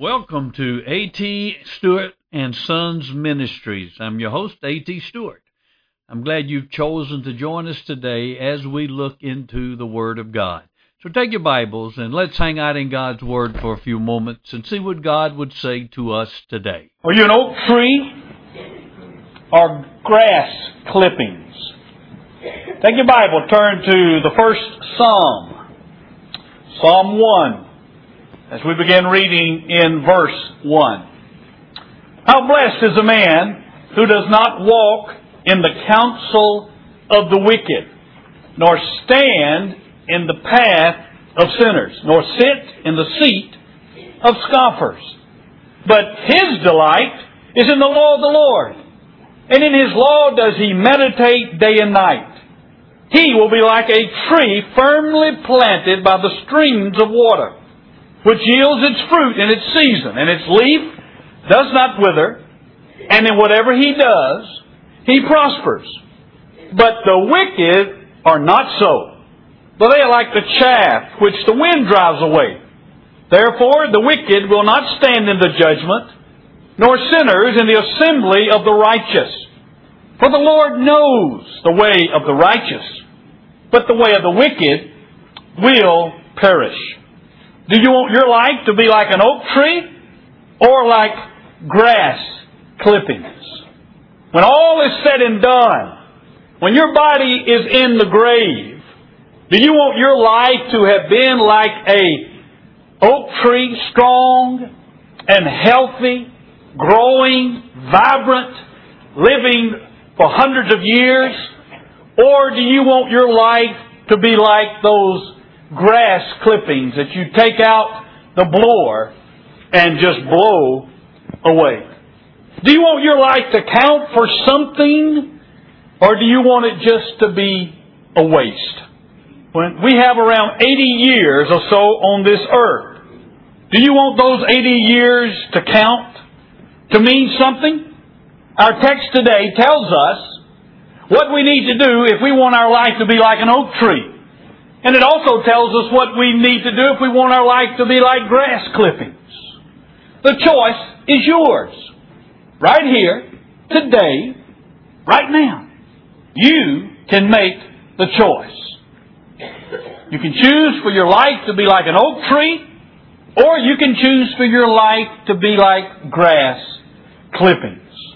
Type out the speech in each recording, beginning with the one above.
Welcome to A.T. Stewart and Sons Ministries. I'm your host, A.T. Stewart. I'm glad you've chosen to join us today as we look into the Word of God. So take your Bibles and let's hang out in God's Word for a few moments and see what God would say to us today. Are you an oak tree or grass clippings? Take your Bible, turn to the first Psalm, Psalm 1, as we begin reading in verse 1. How blessed is a man who does not walk in the counsel of the wicked, nor stand in the path of sinners, nor sit in the seat of scoffers. But his delight is in the law of the Lord, and in His law does he meditate day and night. He will be like a tree firmly planted by the streams of water, which yields its fruit in its season, and its leaf does not wither, and in whatever he does, he prospers. But the wicked are not so, but they are like the chaff which the wind drives away. Therefore the wicked will not stand in the judgment, nor sinners in the assembly of the righteous. For the Lord knows the way of the righteous, but the way of the wicked will perish. Do you want your life to be like an oak tree or like grass clippings? When all is said and done, when your body is in the grave, do you want your life to have been like a oak tree, strong and healthy, growing, vibrant, living for hundreds of years? Or do you want your life to be like those grass clippings that you take out the blower and just blow away? Do you want your life to count for something, or do you want it just to be a waste? When we have around 80 years or so on this earth, do you want those 80 years to count, to mean something? Our text today tells us what we need to do if we want our life to be like an oak tree. And it also tells us what we need to do if we want our life to be like grass clippings. The choice is yours. Right here, today, right now. You can make the choice. You can choose for your life to be like an oak tree, or you can choose for your life to be like grass clippings.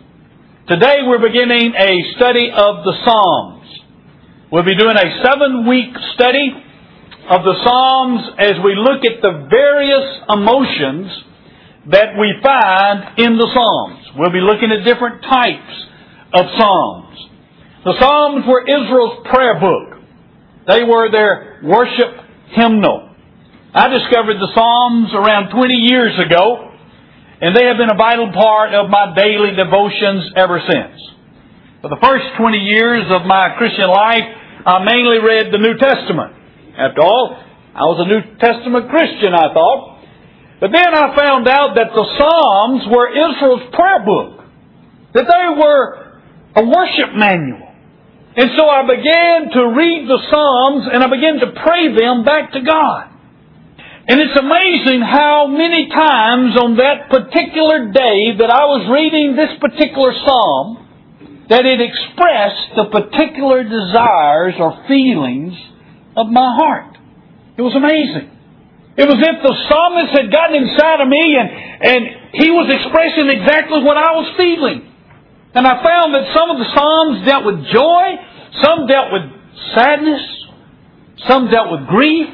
Today we're beginning a study of the Psalms. We'll be doing a 7-week study of the Psalms as we look at the various emotions that we find in the Psalms. We'll be looking at different types of Psalms. The Psalms were Israel's prayer book. They were their worship hymnal. I discovered the Psalms around 20 years ago, and they have been a vital part of my daily devotions ever since. For the first 20 years of my Christian life, I mainly read the New Testament. After all, I was a New Testament Christian, I thought. But then I found out that the Psalms were Israel's prayer book, that they were a worship manual. And so I began to read the Psalms and I began to pray them back to God. And it's amazing how many times on that particular day that I was reading this particular Psalm, that it expressed the particular desires or feelings of my heart. It was amazing. It was as if the psalmist had gotten inside of me and he was expressing exactly what I was feeling. And I found that some of the Psalms dealt with joy, some dealt with sadness, some dealt with grief,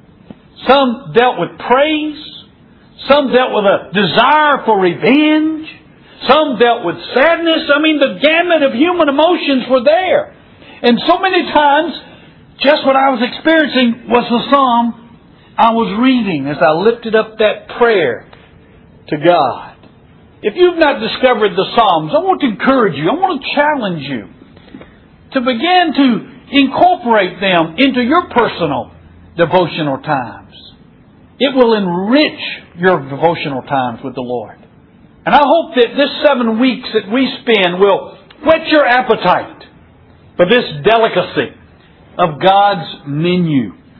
some dealt with praise, some dealt with a desire for revenge, some dealt with sadness. I mean, the gamut of human emotions were there. And so many times, just what I was experiencing was the Psalm I was reading as I lifted up that prayer to God. If you've not discovered the Psalms, I want to encourage you, I want to challenge you to begin to incorporate them into your personal devotional times. It will enrich your devotional times with the Lord. And I hope that this 7 weeks that we spend will whet your appetite for this delicacy of God's menu.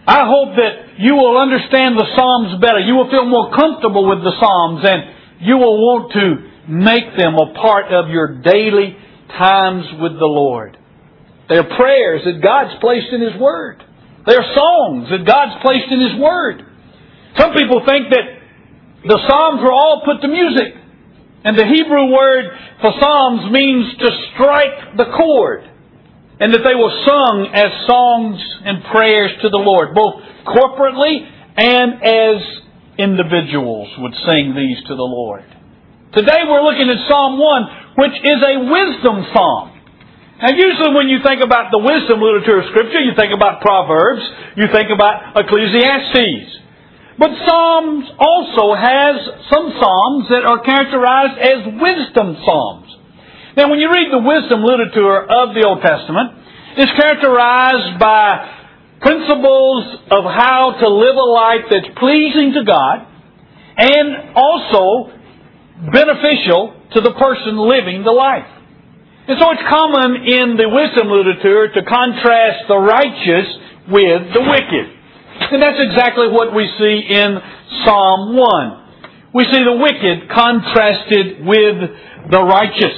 I hope that you will understand the Psalms better. You will feel more comfortable with the Psalms, and you will want to make them a part of your daily times with the Lord. They are prayers that God's placed in His Word. They are songs that God's placed in His Word. Some people think that the Psalms were all put to music. And the Hebrew word for Psalms means to strike the chord. And that they were sung as songs and prayers to the Lord, both corporately and as individuals would sing these to the Lord. Today we're looking at Psalm 1, which is a wisdom psalm. Now usually when you think about the wisdom literature of Scripture, you think about Proverbs, you think about Ecclesiastes. But Psalms also has some psalms that are characterized as wisdom psalms. Now when you read the wisdom literature of the Old Testament, it's characterized by principles of how to live a life that's pleasing to God and also beneficial to the person living the life. And so it's common in the wisdom literature to contrast the righteous with the wicked. And that's exactly what we see in Psalm 1. We see the wicked contrasted with the righteous.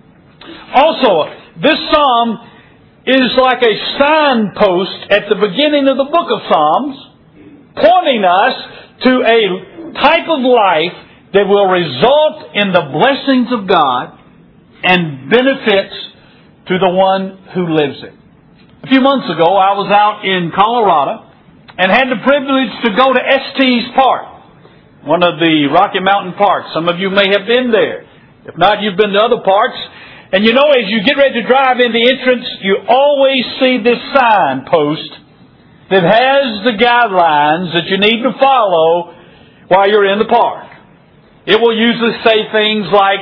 Also, this psalm is like a signpost at the beginning of the book of Psalms, pointing us to a type of life that will result in the blessings of God and benefits to the one who lives it. A few months ago, I was out in Colorado and had the privilege to go to Estes Park, one of the Rocky Mountain parks. Some of you may have been there. If not, you've been to other parks. And you know, as you get ready to drive in the entrance, you always see this signpost that has the guidelines that you need to follow while you're in the park. It will usually say things like,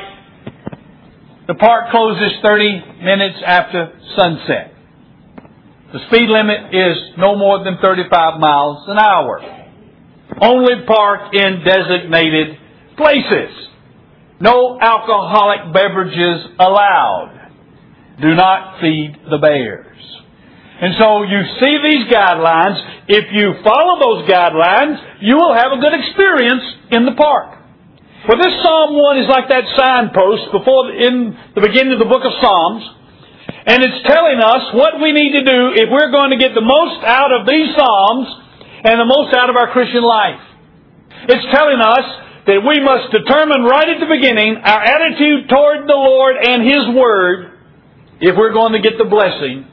the park closes 30 minutes after sunset. The speed limit is no more than 35 miles an hour. Only park in designated places. No alcoholic beverages allowed. Do not feed the bears. And so you see these guidelines. If you follow those guidelines, you will have a good experience in the park. Well, this Psalm 1 is like that signpost in the beginning of the book of Psalms. And it's telling us what we need to do if we're going to get the most out of these Psalms and the most out of our Christian life. It's telling us that we must determine right at the beginning our attitude toward the Lord and His Word if we're going to get the blessing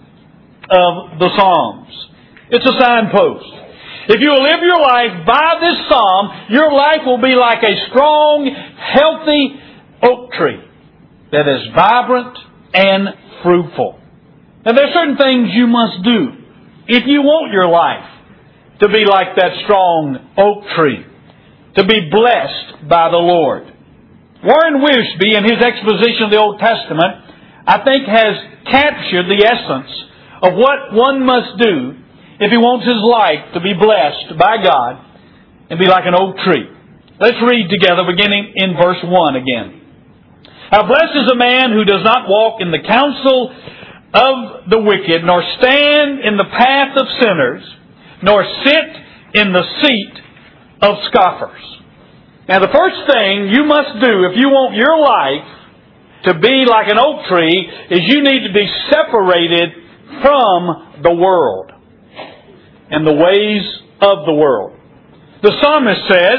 of the Psalms. It's a signpost. If you will live your life by this psalm, your life will be like a strong, healthy oak tree that is vibrant and fruitful. Now there are certain things you must do if you want your life to be like that strong oak tree, to be blessed by the Lord. Warren Wiersbe, in his exposition of the Old Testament, I think has captured the essence of what one must do if he wants his life to be blessed by God and be like an oak tree. Let's read together beginning in verse 1 again. How blessed is a man who does not walk in the counsel of the wicked, nor stand in the path of sinners, nor sit in the seat of scoffers. Now the first thing you must do if you want your life to be like an oak tree is you need to be separated from the world and the ways of the world. The psalmist says,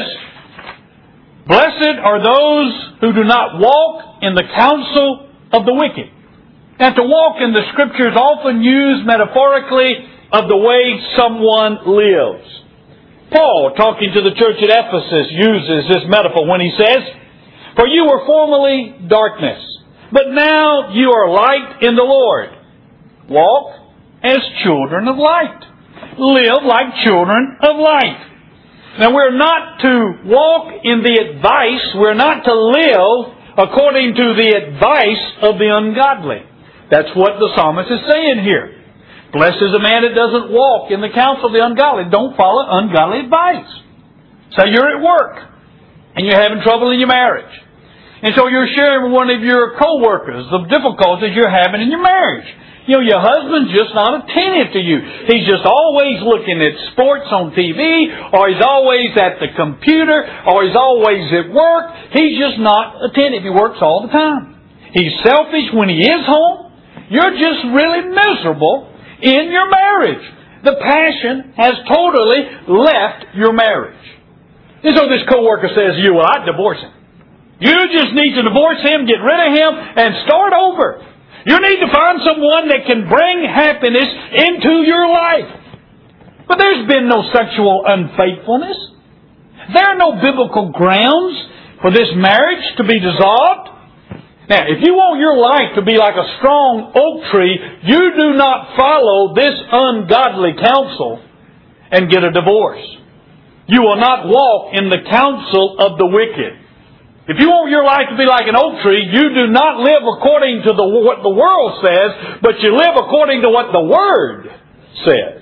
blessed are those who do not walk in the counsel of the wicked. Now to walk in the Scriptures often used metaphorically of the way someone lives. Paul, talking to the church at Ephesus, uses this metaphor when he says, for you were formerly darkness, but now you are light in the Lord. Walk as children of light. Live like children of light. Now we're not to walk in the advice, we're not to live according to the advice of the ungodly. That's what the psalmist is saying here. Blessed is a man that doesn't walk in the counsel of the ungodly. Don't follow ungodly advice. Say you're at work and you're having trouble in your marriage. And so you're sharing with one of your co-workers the difficulties you're having in your marriage. You know, your husband's just not attentive to you. He's just always looking at sports on TV, or he's always at the computer, or he's always at work. He's just not attentive. He works all the time. He's selfish when he is home. You're just really miserable in your marriage. The passion has totally left your marriage. And so this coworker says to you, well, I'd divorce him. You just need to divorce him, get rid of him, and start over. You need to find someone that can bring happiness into your life. But there's been no sexual unfaithfulness. There are no biblical grounds for this marriage to be dissolved. Now, if you want your life to be like a strong oak tree, you do not follow this ungodly counsel and get a divorce. You will not walk in the counsel of the wicked. If you want your life to be like an oak tree, you do not live according to what the world says, but you live according to what the Word says.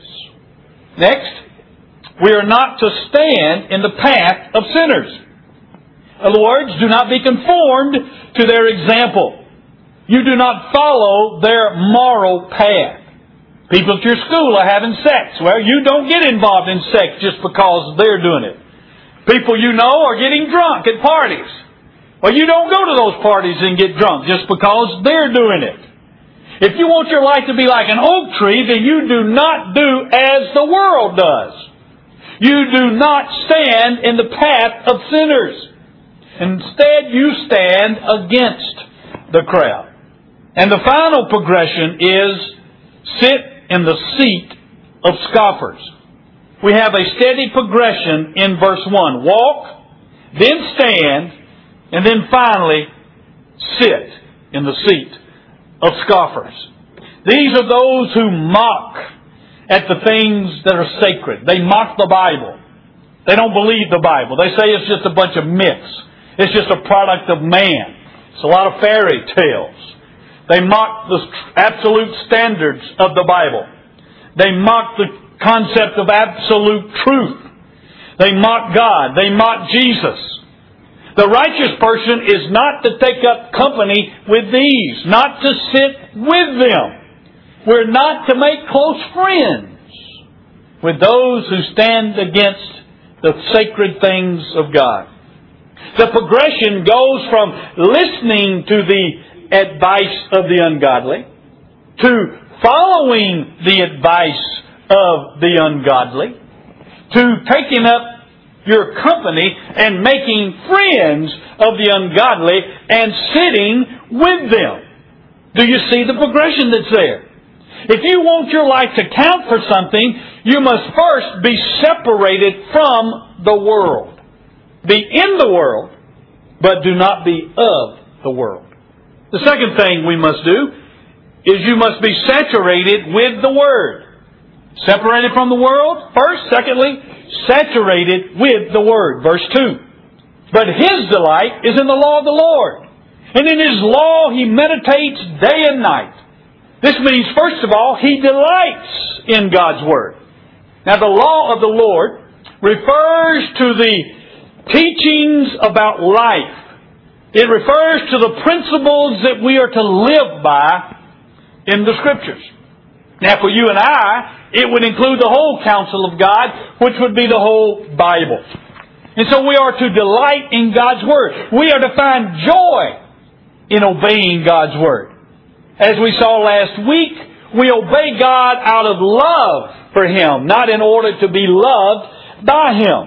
Next, we are not to stand in the path of sinners. In other words, do not be conformed to their example. You do not follow their moral path. People at your school are having sex. Well, you don't get involved in sex just because they're doing it. People you know are getting drunk at parties. Well, you don't go to those parties and get drunk just because they're doing it. If you want your life to be like an oak tree, then you do not do as the world does. You do not stand in the path of sinners. Instead, you stand against the crowd. And the final progression is sit in the seat of scoffers. We have a steady progression in verse 1. Walk, then stand, and then finally, sit in the seat of scoffers. These are those who mock at the things that are sacred. They mock the Bible. They don't believe the Bible. They say it's just a bunch of myths. It's just a product of man. It's a lot of fairy tales. They mock the absolute standards of the Bible. They mock the concept of absolute truth. They mock God. They mock Jesus. The righteous person is not to take up company with these, not to sit with them. We're not to make close friends with those who stand against the sacred things of God. The progression goes from listening to the advice of the ungodly to following the advice of the ungodly to taking up your company and making friends of the ungodly and sitting with them. Do you see the progression that's there? If you want your life to count for something, you must first be separated from the world. Be in the world, but do not be of the world. The second thing we must do is you must be saturated with the Word. Separated from the world, first. Secondly, saturated with the Word. Verse 2. But his delight is in the law of the Lord, and in His law he meditates day and night. This means, first of all, he delights in God's Word. Now, the law of the Lord refers to the teachings about life. It refers to the principles that we are to live by in the Scriptures. Now, for you and I, it would include the whole counsel of God, which would be the whole Bible. And so we are to delight in God's Word. We are to find joy in obeying God's Word. As we saw last week, we obey God out of love for Him, not in order to be loved by Him.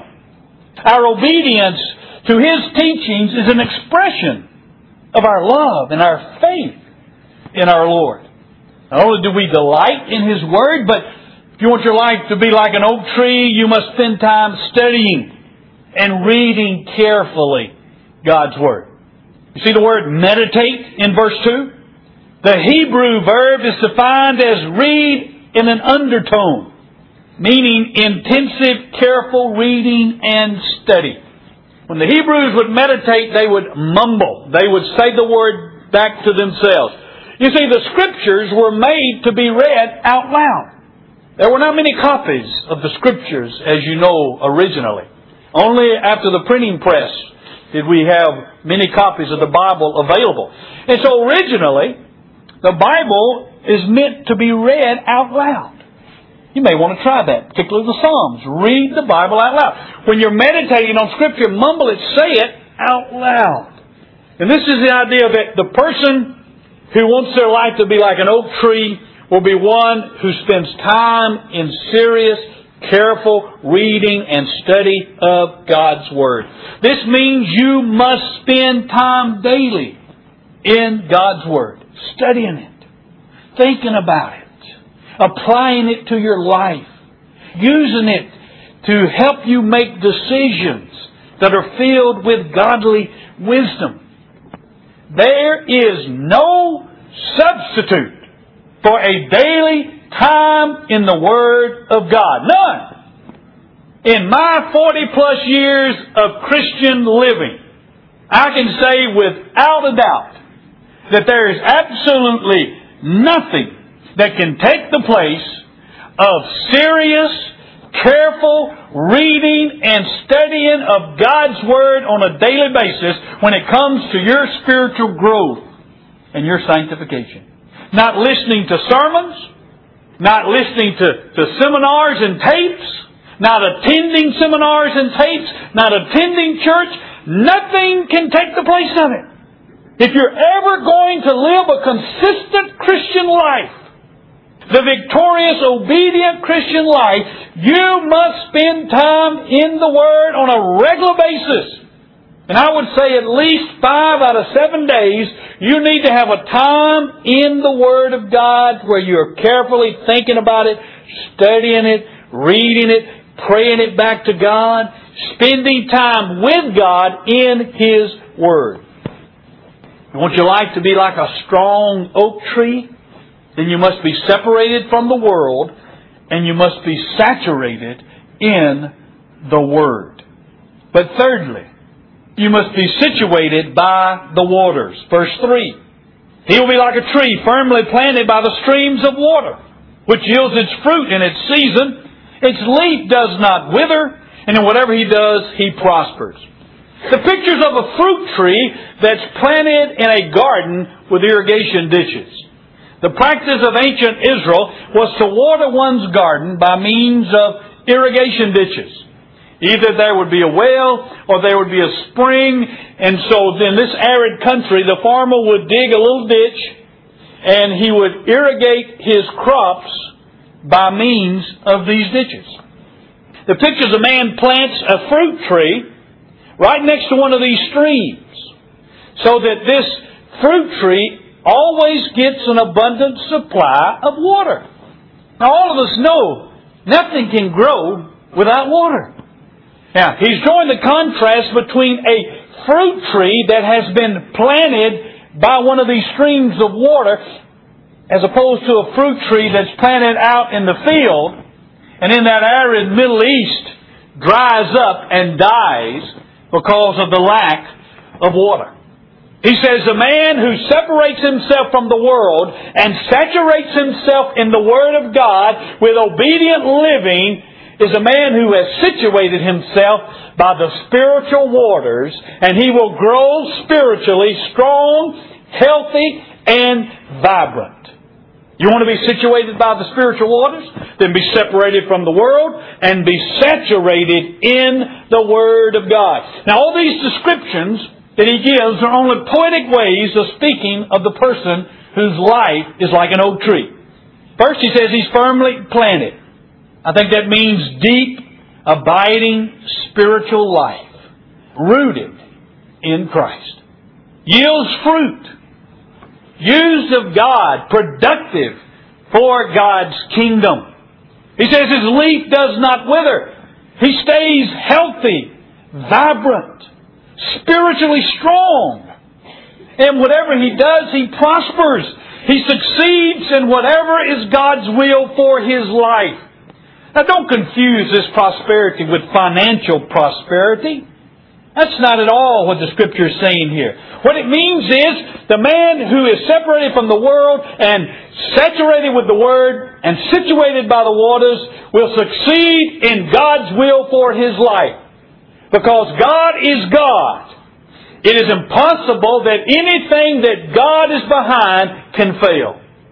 Our obedience to His teachings is an expression of our love and our faith in our Lord. Not only do we delight in His Word, but if you want your life to be like an oak tree, you must spend time studying and reading carefully God's Word. You see the word meditate in verse 2? The Hebrew verb is defined as read in an undertone, meaning intensive, careful reading and study. When the Hebrews would meditate, they would mumble. They would say the word back to themselves. You see, the Scriptures were made to be read out loud. There were not many copies of the Scriptures, as you know, originally. Only after the printing press did we have many copies of the Bible available. And so originally, the Bible is meant to be read out loud. You may want to try that, particularly the Psalms. Read the Bible out loud. When you're meditating on Scripture, mumble it, say it out loud. And this is the idea that the person who wants their life to be like an oak tree will be one who spends time in serious, careful reading and study of God's Word. This means you must spend time daily in God's Word, studying it, thinking about it, applying it to your life, using it to help you make decisions that are filled with godly wisdom. There is no substitute for a daily time in the Word of God. None. In my 40 plus years of Christian living, I can say without a doubt that there is absolutely nothing that can take the place of serious, careful reading and studying of God's Word on a daily basis when it comes to your spiritual growth and your sanctification. Not listening to sermons, not listening to seminars and tapes, not attending seminars and tapes, not attending church. Nothing can take the place of it. If you're ever going to live a consistent Christian life, the victorious, obedient Christian life, you must spend time in the Word on a regular basis. And I would say at least 5 out of 7 days, you need to have a time in the Word of God where you're carefully thinking about it, studying it, reading it, praying it back to God, spending time with God in His Word. You want your life to be like a strong oak tree? Then you must be separated from the world and you must be saturated in the Word. But thirdly, you must be situated by the waters. Verse 3. He will be like a tree firmly planted by the streams of water, which yields its fruit in its season. Its leaf does not wither, and in whatever he does, he prospers. The pictures of a fruit tree that's planted in a garden with irrigation ditches. The practice of ancient Israel was to water one's garden by means of irrigation ditches. Either there would be a well or there would be a spring. And so in this arid country, the farmer would dig a little ditch and he would irrigate his crops by means of these ditches. The picture is a man plants a fruit tree right next to one of these streams so that this fruit tree always gets an abundant supply of water. Now all of us know nothing can grow without water. Now, he's drawing the contrast between a fruit tree that has been planted by one of these streams of water as opposed to a fruit tree that's planted out in the field and in that arid Middle East dries up and dies because of the lack of water. He says, a man who separates himself from the world and saturates himself in the Word of God with obedient living is a man who has situated himself by the spiritual waters, and he will grow spiritually strong, healthy, and vibrant. You want to be situated by the spiritual waters? Then be separated from the world and be saturated in the Word of God. Now all these descriptions that he gives are only poetic ways of speaking of the person whose life is like an oak tree. First he says he's firmly planted. I think that means deep, abiding spiritual life, rooted in Christ. Yields fruit, used of God, productive for God's kingdom. He says his leaf does not wither. He stays healthy, vibrant, spiritually strong. And whatever he does, he prospers. He succeeds in whatever is God's will for his life. Now don't confuse this prosperity with financial prosperity. That's not at all what the Scripture is saying here. What it means is the man who is separated from the world and saturated with the Word and situated by the waters will succeed in God's will for his life. Because God is God. It is impossible that anything that God is behind can fail.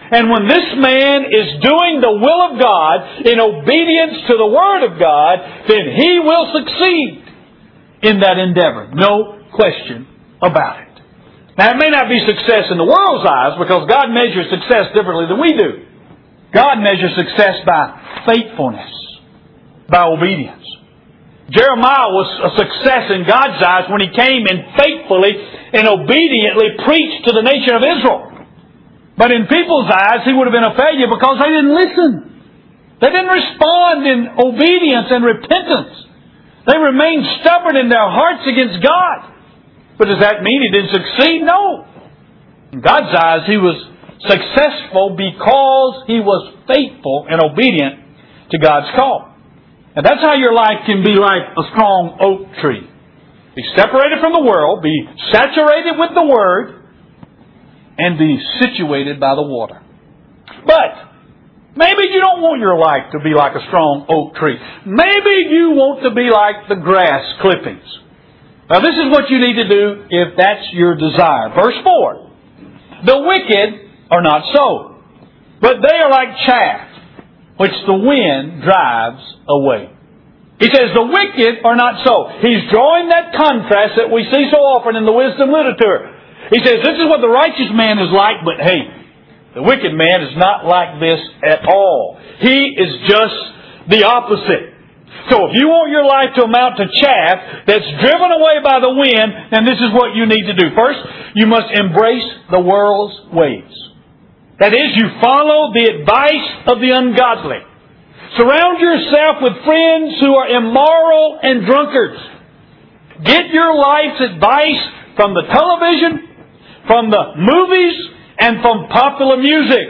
And when this man is doing the will of God in obedience to the Word of God, then he will succeed in that endeavor. No question about it. Now, it may not be success in the world's eyes because God measures success differently than we do. God measures success by faithfulness, by obedience. Jeremiah was a success in God's eyes when he came and faithfully and obediently preached to the nation of Israel. But in people's eyes, he would have been a failure because they didn't listen. They didn't respond in obedience and repentance. They remained stubborn in their hearts against God. But does that mean he didn't succeed? No. In God's eyes, he was successful because he was faithful and obedient to God's call. And that's how your life can be like a strong oak tree. Be separated from the world, be saturated with the Word, and be situated by the water. But maybe you don't want your life to be like a strong oak tree. Maybe you want to be like the grass clippings. Now this is what you need to do if that's your desire. Verse 4. The wicked are not so, but they are like chaff, which the wind drives away. He says the wicked are not so. He's drawing that contrast that we see so often in the wisdom literature. He says this is what the righteous man is like, but hey, the wicked man is not like this at all. He is just the opposite. So if you want your life to amount to chaff that's driven away by the wind, then this is what you need to do. First, you must embrace the world's ways. That is, you follow the advice of the ungodly. Surround yourself with friends who are immoral and drunkards. Get your life's advice from the television, from the movies, and from popular music.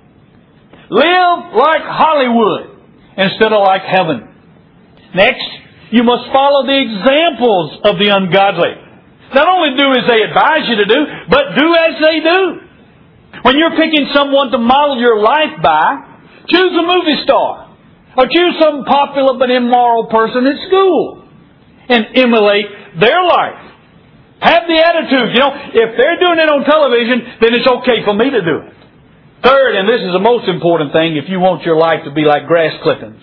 Live like Hollywood instead of like heaven. Next, you must follow the examples of the ungodly. Not only do as they advise you to do, but do as they do. When you're picking someone to model your life by, choose a movie star. Or choose some popular but immoral person at school. And emulate their life. Have the attitude, if they're doing it on television, then it's okay for me to do it. Third, and this is the most important thing if you want your life to be like grass clippings.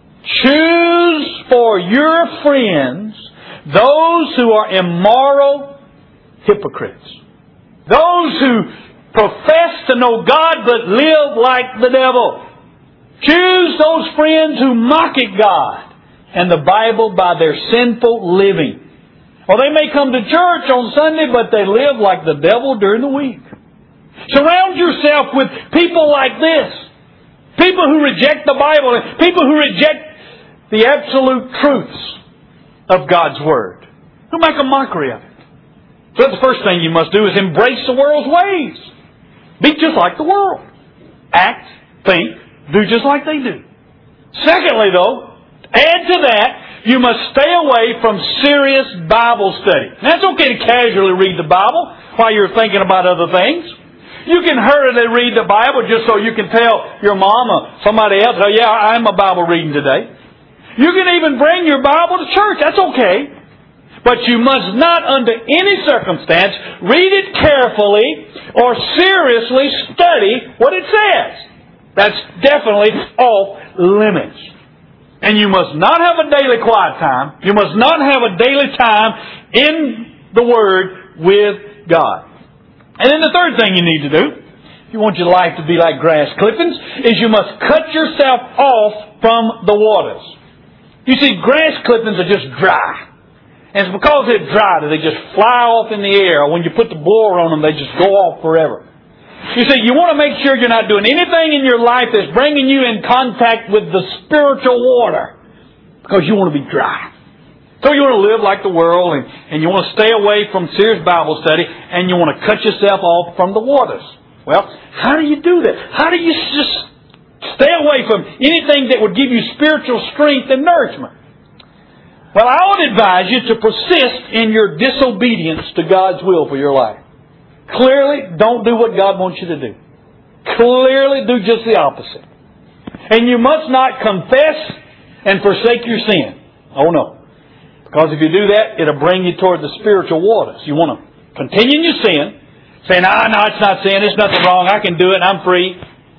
Choose for your friends those who are immoral hypocrites. Those who profess to know God but live like the devil. Choose those friends who mock at God and the Bible by their sinful living. Or they may come to church on Sunday, but they live like the devil during the week. Surround yourself with people like this. People who reject the Bible and people who reject the absolute truths of God's Word. Who make a mockery of it. So the first thing you must do is embrace the world's ways. Be just like the world. Act, think, do just like they do. Secondly, though, add to that, you must stay away from serious Bible study. Now, it's okay to casually read the Bible while you're thinking about other things. You can hurriedly read the Bible just so you can tell your mom or somebody else, oh yeah, I'm a Bible reading today. You can even bring your Bible to church. That's okay. But you must not, under any circumstance, read it carefully or seriously study what it says. That's definitely off limits. And you must not have a daily quiet time. You must not have a daily time in the Word with God. And then the third thing you need to do, if you want your life to be like grass clippings, is you must cut yourself off from the waters. You see, grass clippings are just dry. And it's because they're dry that they just fly off in the air. Or when you put the blower on them, they just go off forever. You see, you want to make sure you're not doing anything in your life that's bringing you in contact with the spiritual water. Because you want to be dry. So you want to live like the world and you want to stay away from serious Bible study and you want to cut yourself off from the waters. Well, how do you do that? How do you just stay away from anything that would give you spiritual strength and nourishment? Well, I would advise you to persist in your disobedience to God's will for your life. Clearly, don't do what God wants you to do. Clearly, do just the opposite. And you must not confess and forsake your sin. Oh no. Because if you do that, it'll bring you toward the spiritual waters. You want to continue in your sin, saying, no, it's not sin, there's nothing wrong, I can do it, I'm free.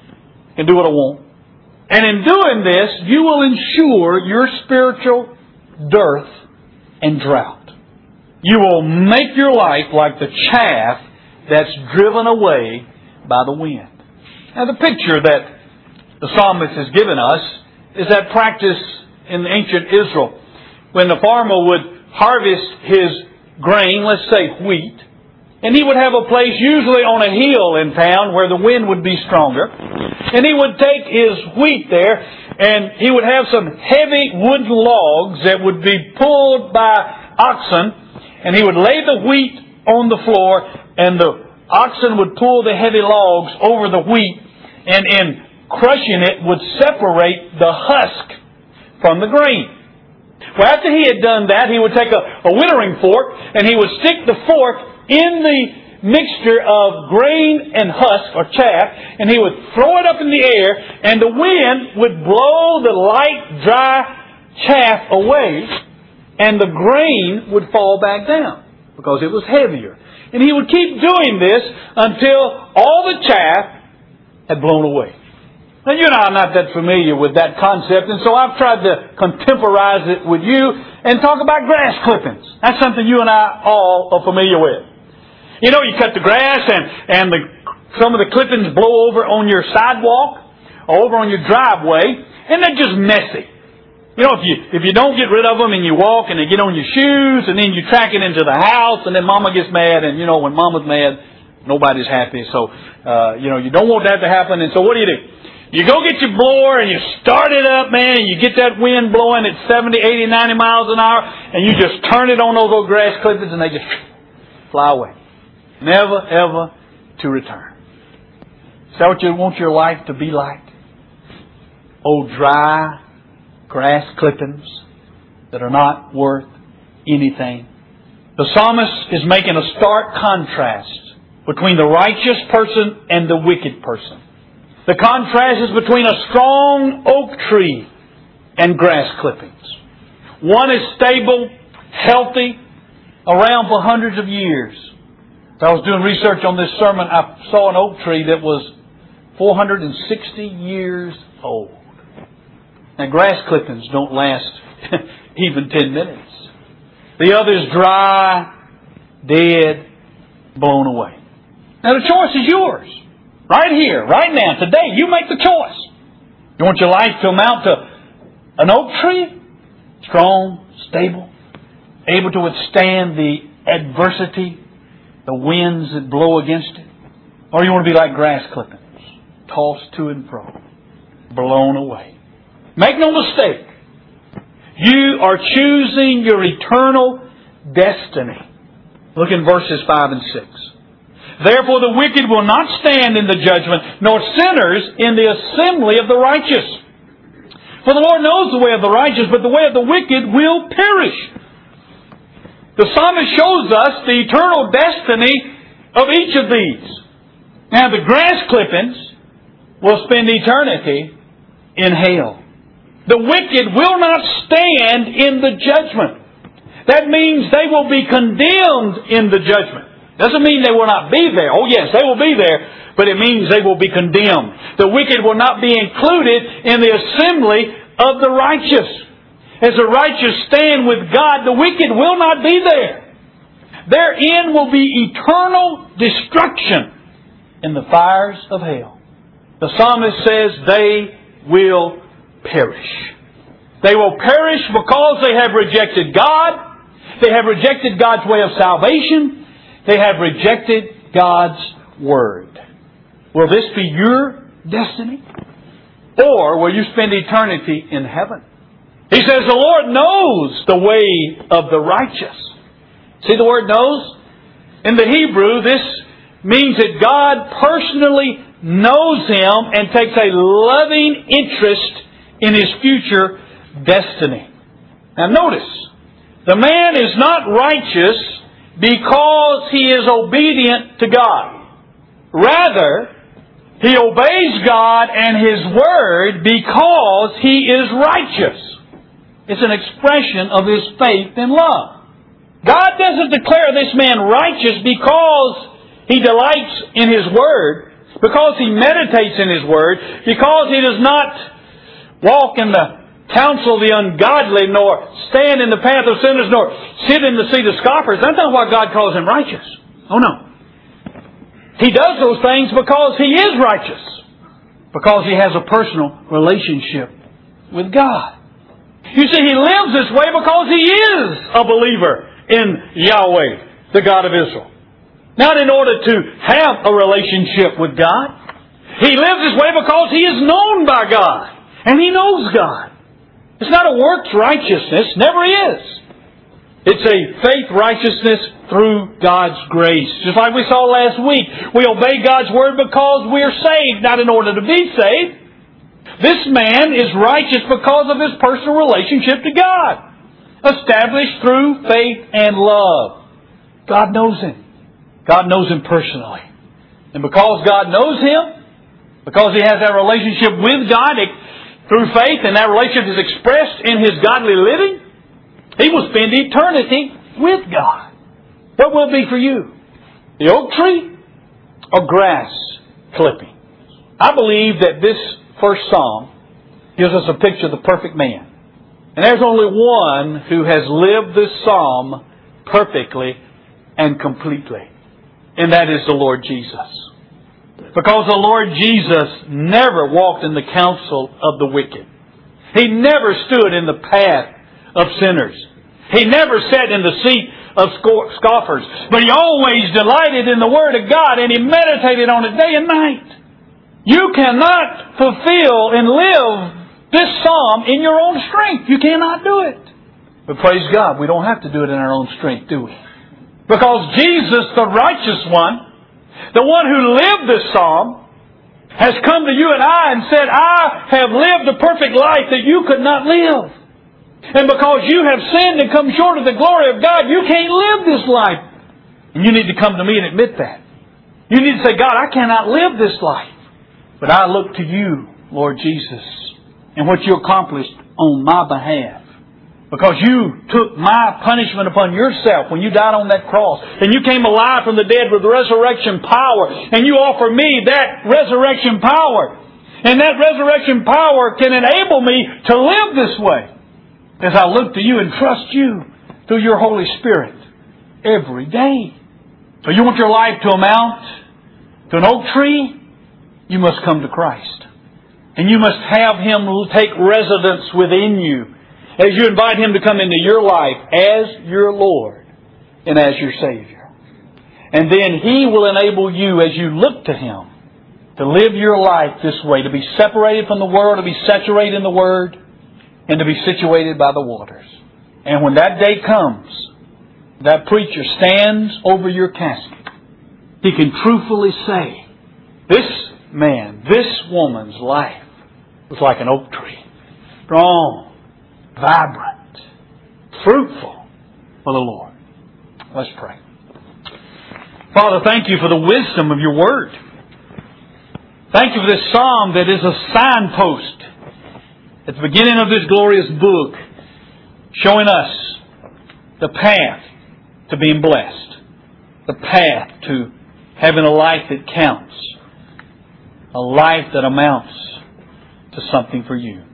can do what I want. And in doing this, you will ensure your spiritual dearth and drought. You will make your life like the chaff that's driven away by the wind. Now the picture that the psalmist has given us is that practice in ancient Israel. When the farmer would harvest his grain, let's say wheat, and he would have a place usually on a hill in town where the wind would be stronger. And he would take his wheat there and he would have some heavy wooden logs that would be pulled by oxen. And he would lay the wheat on the floor and the oxen would pull the heavy logs over the wheat. And in crushing it would separate the husk from the grain. Well, after he had done that, he would take a wintering fork and he would stick the fork in the mixture of grain and husk or chaff, and he would throw it up in the air, and the wind would blow the light, dry chaff away, and the grain would fall back down because it was heavier. And he would keep doing this until all the chaff had blown away. Now, you and I are not that familiar with that concept, and so I've tried to contemporize it with you and talk about grass clippings. That's something you and I all are familiar with. You know, you cut the grass and some of the clippings blow over on your sidewalk or over on your driveway, and they're just messy. You know, if you don't get rid of them and you walk and they get on your shoes and then you track it into the house and then Mama gets mad, and you know, when Mama's mad, nobody's happy. So, you don't want that to happen. And so what do? You go get your blower and you start it up, man, and you get that wind blowing at 70, 80, 90 miles an hour, and you just turn it on those old grass clippings and they just fly away. Never, ever to return. Is that what you want your life to be like? Old dry grass clippings that are not worth anything. The psalmist is making a stark contrast between the righteous person and the wicked person. The contrast is between a strong oak tree and grass clippings. One is stable, healthy, around for hundreds of years. As I was doing research on this sermon, I saw an oak tree that was 460 years old. Now, grass clippings don't last even 10 minutes. The other is dry, dead, blown away. Now, the choice is yours. Right here, right now, today, you make the choice. You want your life to amount to an oak tree? Strong, stable, able to withstand the adversity, the winds that blow against it? Or you want to be like grass clippings, tossed to and fro, blown away? Make no mistake, you are choosing your eternal destiny. Look in verses 5 and 6. Therefore the wicked will not stand in the judgment, nor sinners in the assembly of the righteous. For the Lord knows the way of the righteous, but the way of the wicked will perish. The psalmist shows us the eternal destiny of each of these. Now the grass clippings will spend eternity in hell. The wicked will not stand in the judgment. That means they will be condemned in the judgment. Doesn't mean they will not be there. Oh yes, they will be there, but it means they will be condemned. The wicked will not be included in the assembly of the righteous. As the righteous stand with God, the wicked will not be there. Their end will be eternal destruction in the fires of hell. The psalmist says they will perish. They will perish because they have rejected God. They have rejected God's way of salvation. They have rejected God's Word. Will this be your destiny? Or will you spend eternity in heaven? He says the Lord knows the way of the righteous. See the word knows? In the Hebrew, this means that God personally knows him and takes a loving interest in his future destiny. Now notice, the man is not righteous because he is obedient to God. Rather, he obeys God and His Word because he is righteous. It's an expression of his faith and love. God doesn't declare this man righteous because he delights in His Word, because he meditates in His Word, because he does not walk in the counsel of the ungodly, nor stand in the path of sinners, nor sit in the seat of scoffers. That's not why God calls him righteous. Oh no. He does those things because he is righteous. Because he has a personal relationship with God. You see, he lives this way because he is a believer in Yahweh, the God of Israel. Not in order to have a relationship with God. He lives this way because he is known by God. And he knows God. It's not a works righteousness. Never is. It's a faith righteousness through God's grace. Just like we saw last week. We obey God's Word because we are saved, not in order to be saved. This man is righteous because of his personal relationship to God. Established through faith and love. God knows him. God knows him personally. And because God knows him, because he has that relationship with God through faith, and that relationship is expressed in his godly living, he will spend eternity with God. What will it be for you? The oak tree or grass clipping? I believe that this first psalm gives us a picture of the perfect man. And there's only one who has lived this psalm perfectly and completely. And that is the Lord Jesus. Because the Lord Jesus never walked in the counsel of the wicked. He never stood in the path of sinners. He never sat in the seat of scoffers. But He always delighted in the Word of God, and He meditated on it day and night. You cannot fulfill and live this psalm in your own strength. You cannot do it. But praise God, we don't have to do it in our own strength, do we? Because Jesus, the righteous one, the one who lived this psalm, has come to you and I and said, I have lived a perfect life that you could not live. And because you have sinned and come short of the glory of God, you can't live this life. And you need to come to me and admit that. You need to say, God, I cannot live this life. But I look to you, Lord Jesus, and what you accomplished on my behalf. Because you took my punishment upon yourself when you died on that cross. And you came alive from the dead with resurrection power. And you offer me that resurrection power. And that resurrection power can enable me to live this way. As I look to you and trust you through your Holy Spirit every day. So you want your life to amount to an oak tree? You must come to Christ. And you must have Him take residence within you as you invite Him to come into your life as your Lord and as your Savior. And then He will enable you, as you look to Him, to live your life this way, to be separated from the world, to be saturated in the Word, and to be situated by the waters. And when that day comes, that preacher stands over your casket, he can truthfully say, this man, this woman's life was like an oak tree. Strong, vibrant, fruitful for the Lord. Let's pray. Father, thank you for the wisdom of your Word. Thank you for this psalm that is a signpost at the beginning of this glorious book, showing us the path to being blessed, the path to having a life that counts, a life that amounts to something for you.